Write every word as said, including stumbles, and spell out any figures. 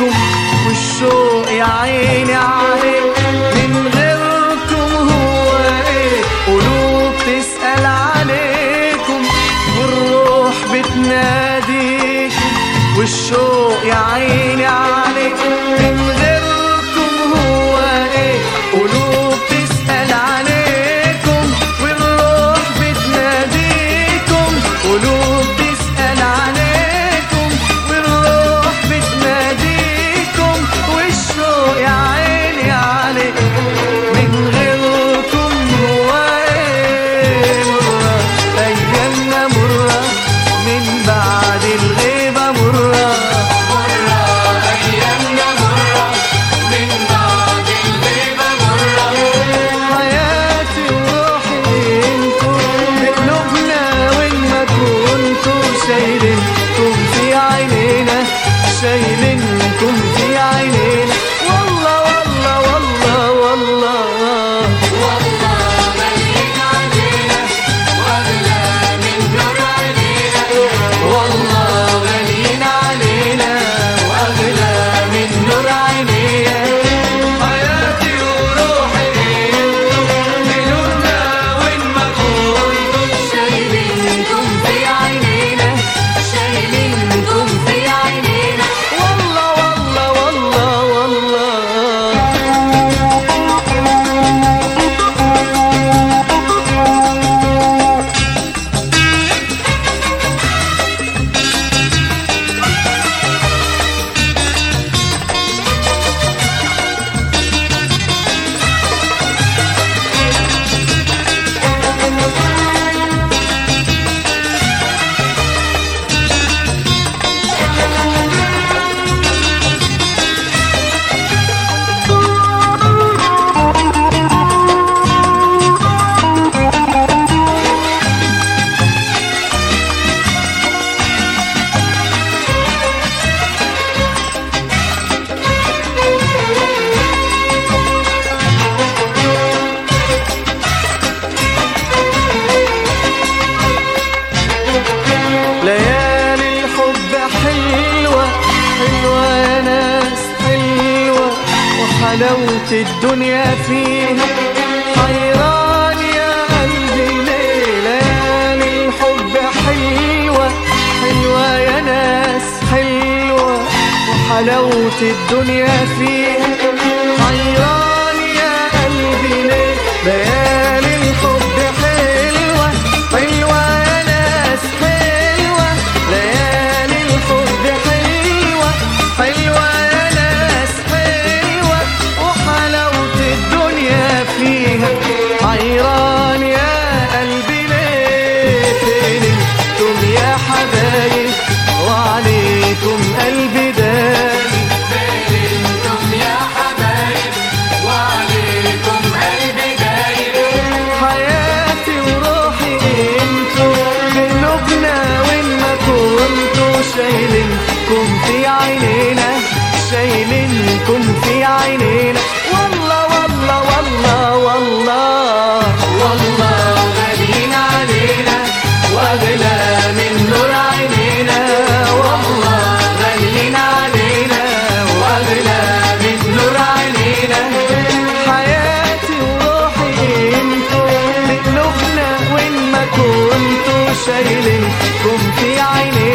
عليكم والشوق يا عيني عليك، من غيركم هو ايه قلوب تسأل عليكم والروح بتناديكم والشوق يا عيني عليك، من غيركم هو ايه قلوب تسأل عليكم والروح بتناديكم قلوب تسأل عليكم والروح بتناديكم والشوق يا عيني عليك، من غيركم هو ايه مرة ايامنا مرة من بعد الغيبة مرة مرة أيامنا مرة من بعد الغيبة مرة. حياتي وروحي انتو بقلوبنا وين ما كنتو شايلينكم في عينينا شايلينكم في عينينا والله والله والله والله والله غاليين علينا وأغلى من نور عينينا. والله غاليين علينا واغلى من نور عينينا. حياتي وروحي انتو بقلوبنا وين ما كنتو شايلينكم في عينينا شايلينكم في عينينا. والله والله والله والله ليالي الحب حلوة حلوة يا ناس حلوة وحلاوة الدنيا فيها حيران يا قلبي ليه. ليالي الحب حلوة حلوة يا ناس حلوة وحلاوة الدنيا فيها حيران يا قلبي ليه. ليالي الحب حلوة حلوة يا ناس حلوة ليالي الحب حلوة حلوة يا ناس حلوة وحلاوة الدنيا فيها حيران يا قلبي ليه. فين انتم يا حبايب وعليكم قلبي دايم. فين انتم يا حبايب وعليكم قلبي دايب. حياتي وروحي انتو بقلوبنا وين ما كنتو شايلينكم في عينينا شايلينكم في عينينا والله والله والله والله والله غاليين علينا واغلى من نور عينينا. والله غاليين علينا واغلى من نور عينينا. حياتي وروحي انتو بقلوبنا وين ما كنتو شايلينكم في عينينا